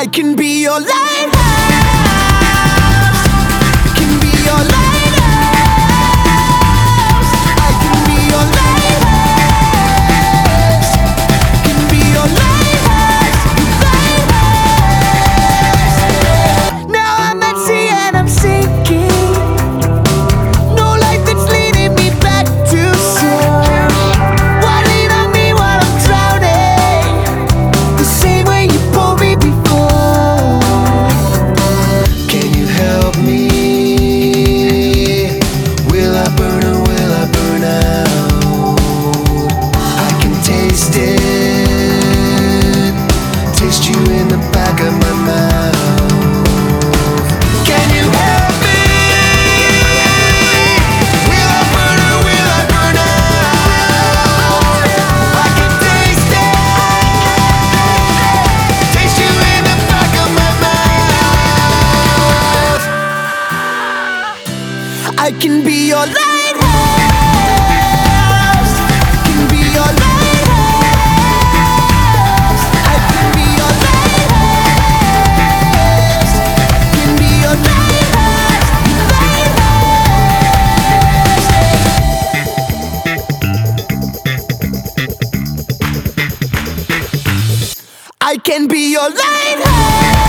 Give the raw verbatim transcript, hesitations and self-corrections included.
can be your lighthouse. Can be your lighthouse. I can be your lighthouse. Can be your lighthouse. Lighthouse. Now I'm at sea and I'm sinking. No light that's leading me back to shore. Why lean on me while I'm drowning? The same way you pulled me before. Can you help me? Will I burn or will I burn out? I can taste it, taste you in the back of my mouth. Can you help me? Will I burn or will I burn out? I can taste it, taste you in the back of my mouth. I can be your lighthouse. Can be your lighthouse. I can be your lighthouse. Can be your lighthouse. Lighthouse. I can be your lighthouse.